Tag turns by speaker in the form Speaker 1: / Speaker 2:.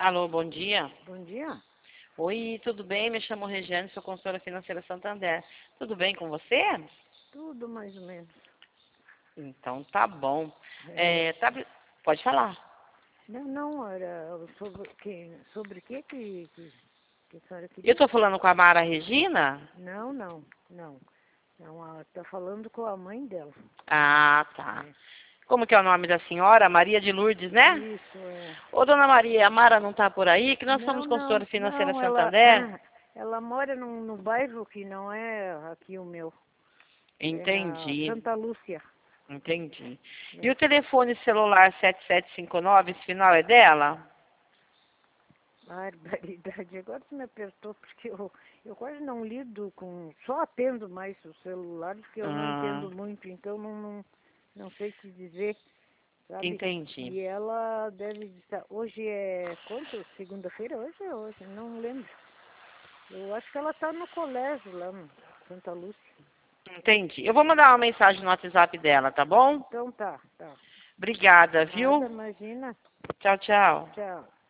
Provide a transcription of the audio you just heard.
Speaker 1: Alô, bom dia.
Speaker 2: Bom dia.
Speaker 1: Oi, tudo bem? Me chamo Regiane, sou consultora financeira Santander. Tudo bem com você?
Speaker 2: Tudo mais ou menos.
Speaker 1: Então tá bom.
Speaker 2: É,
Speaker 1: Pode falar.
Speaker 2: não, era sobre o que a senhora
Speaker 1: Eu
Speaker 2: queria?
Speaker 1: tô falando com a Mara Regina?
Speaker 2: Não. Ela tá falando com a mãe dela.
Speaker 1: Ah, tá.
Speaker 2: É.
Speaker 1: Como que é o nome da senhora? Maria de Lourdes, né?
Speaker 2: Isso, é.
Speaker 1: Ô, dona Maria, a Mara não tá por aí? Que nós somos consultora financeira
Speaker 2: Não,
Speaker 1: Santander?
Speaker 2: ela mora no bairro que não é aqui o meu. É na
Speaker 1: Entendi,
Speaker 2: Santa Lúcia.
Speaker 1: entendi. E
Speaker 2: É.
Speaker 1: o telefone celular 7759, esse final é dela?
Speaker 2: Barbaridade. Agora você me apertou porque eu quase não lido com. Só atendo mais o celular porque eu não
Speaker 1: Ah,
Speaker 2: entendo muito, então não sei te dizer, sabe?
Speaker 1: entendi.
Speaker 2: E ela deve estar. Hoje é quanto? Segunda-feira? Hoje é hoje, não lembro. Eu acho que ela está no colégio lá no Santa Lúcia.
Speaker 1: Entendi. Eu vou mandar uma mensagem no WhatsApp dela, tá bom?
Speaker 2: Então tá.
Speaker 1: Obrigada,
Speaker 2: Nada,
Speaker 1: viu?
Speaker 2: imagina.
Speaker 1: Tchau, tchau.
Speaker 2: Tchau.